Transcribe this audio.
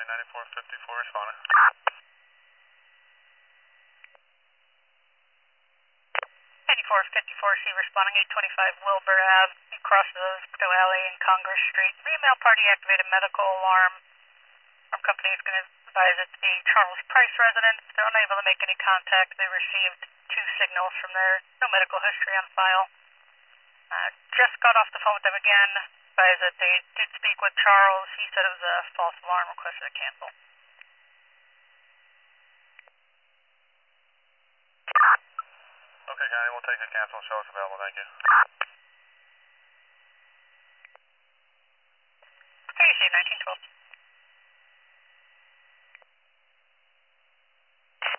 County 9454 responding. 9454C responding 825 Wilbur Ave. You cross those Pito Alley and Congress Street. Female party activated medical alarm. Our company is going to advise it's the Charles Price residence. They're unable to make any contact. They received 2 signals from there. No medical history on file. Just got off the phone with them again. Advised that they did speak with Charles. He said it was a false alarm, requested to cancel. Okay, County, we'll take a cancel and show us available. Thank you.